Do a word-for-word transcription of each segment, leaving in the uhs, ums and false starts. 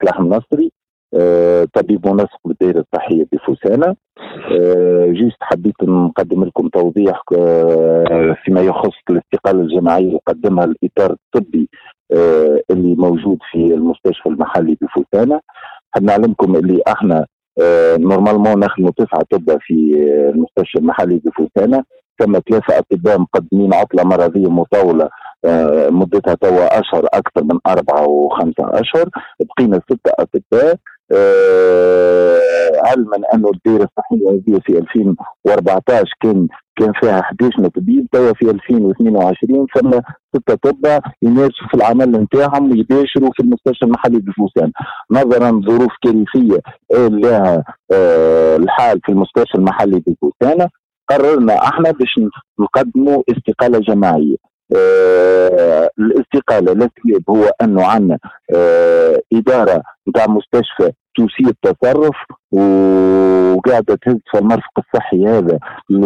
صلاح النصري، آه، طبيب منسق بالدائرة الصحية بفوسانة. آه، جيست حبيت نقدم لكم توضيح آه، فيما يخص الاستقالة الجماعية اللي قدمها الإطار الطبي آه، اللي موجود في المستشفى المحلي بفوسانة. حاب نعلمكم اللي احنا آه، نورمالمون نخدموا تسعة أطباء في آه، المستشفى المحلي بفوسانة. ثم ثلاثة أطباء مقدمين عطلة مرضية مطولة آه، مدتها توا أشهر أكثر من أربعة وخمسة أشهر. بقينا ستة أطباء. آه، علما أنه الدائرة الصحية هذه في ألفين وأربعة عشر كان كان فيها أحد عشر طبيب، توا في ألفين واثنين وعشرين ثم ستة أطباء يمارسوا في العمل نتاعهم ويباشروا في المستشفى المحلي بفوسان. نظرا لظروف كارثية لها آه، الحال في المستشفى المحلي بفوسان، قررنا احنا باش نقدموا استقالة جماعية. آه الاستقالة السبب هو انه عندنا آه ادارة نتاع مستشفى تسيء التصرف وقاعدة تهز في المرفق الصحي هذا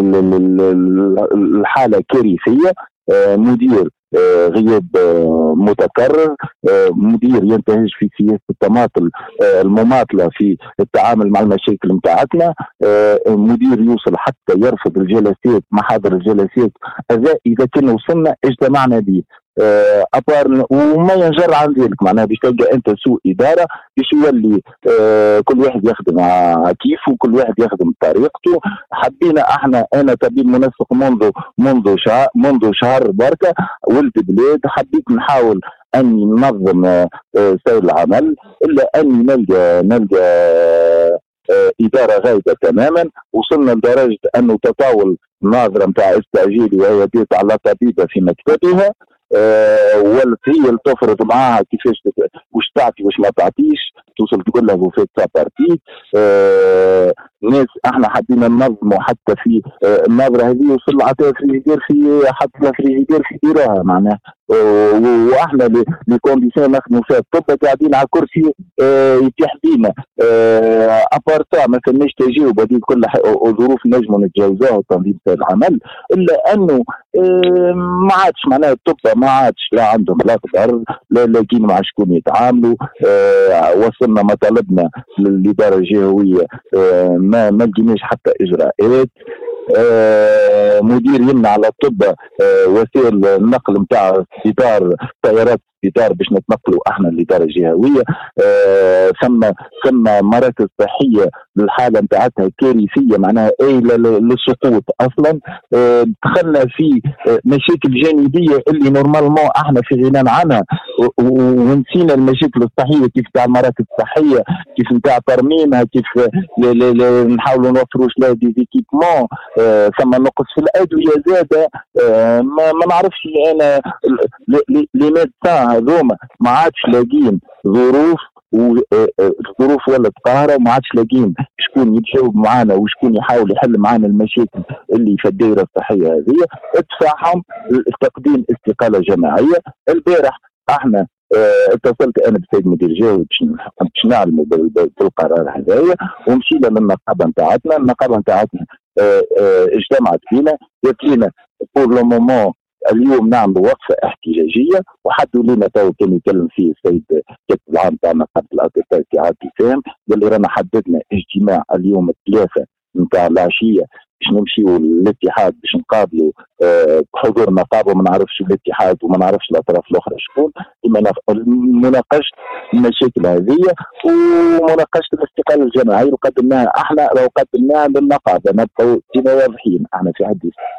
الحالة كارثية. آه مدير آه غياب آه متكرر، آه مدير ينتهج في سياسة التماطل آه المماطلة في التعامل مع المشاكل متاعتنا، آه مدير يوصل حتى يرفض الجلسات، محاضر الجلسات. هذا إذا كنا وصلنا اجتمعنا به آه أبار وما ينجر عن ذلك، معناها باش تلقى أنت سوء إدارة باش يولي آه كل واحد يخدم كيفه وكل واحد يخدم بطريقته. حبينا احنا، أنا طبيب منسق منذ منذ شهر منذ شهر بركة ولد بلاد، حبيت نحاول أني ننظم آه سير العمل، إلا أني نلقى نلقى آه إدارة غايبة تماما. وصلنا لدرجة أنه تطاول الناظرة متاع استعجيلي وهي بيت على طبيبة في مكتبها، أه ولت هي اللي تفرض معاها كيفاش واش تعطي واش ما تعطيش، توصل تقول لها فوفيت سا بارتي. أه ناس احنا حبينا ننظموا حتى في أه النظره هذه، وصل عطاها فريجيدير في حط لها فريجيدير في ديرها معناها. أه واحنا لي كونديسيون نخدموا فيها الطب قاعدين على كرسي أه يتيح بينا أه ابارتا ما فماش تجاوب. هذه كل ظروف نجموا نتجاوزوها وتنظيم العمل، الا انه أه ما عادش معناها الطب ما عادش لا عندهم لا قدر لا لاقين مع شكون يتعاملوا. آه وصلنا مطالبنا للإدارة الجهوية آه ما ما لقيناش حتى إجراءات. آه مدير يمنع على الطب آه وسائل النقل نتاع إطار طيارات إطار باش نتنقلوا احنا للإدارة الجهوية. آه ثم ثم مراكز صحية الحالة نتاعتها كارثية، معناها آيلة للسقوط أصلا. آه دخلنا في آه مشاكل جانبية اللي نورمالمون احنا في غنى عنها، ونسينا المشاكل الصحية كيف تاع المراكز الصحية، كيف نتاع ترميمها، كيف نحاولوا نوفروا لها دي زيكيبمون. آه ثم نقص في الأدوية زادة. آه ما, ما نعرفش أنا لي ميدسان هذوما ما عادش لاقين ظروف وظروف ولا قاهرة، وما عادش لاقين شكون يتجاوب معانا وشكون يحاول يحل معانا المشاكل اللي في الدائرة الصحية هذه. ادفعهم تقديم استقالة جماعية. البارح احنا اه اتصلت انا بالسيد مدير جهوي باش نعلموا بالقرار هذايا، ومشينا للنقابة نتاعتنا. النقابة نتاعتنا اه اه اجتمعت فينا، قالت لنا بور لو مومون اليوم نعملوا وقفة احتجاجية، وحدوا لنا تو كان يتكلم فيه السيد كاتب العام تاع نقابة الأطباء في عاد فهم، قال لي رانا حددنا اجتماع اليوم الثلاثة نتاع العشية باش نمشيوا للاتحاد باش نقابلوا أه بحضور النقابة، وما نعرفش الاتحاد وما نعرفش الأطراف الأخرى شكون، مناقشة المشاكل هذه ومناقشة الاستقالة الجماعية اللي قدمناها احنا، لو قدمناها للنقابة نبقوا كما واضحين احنا في حد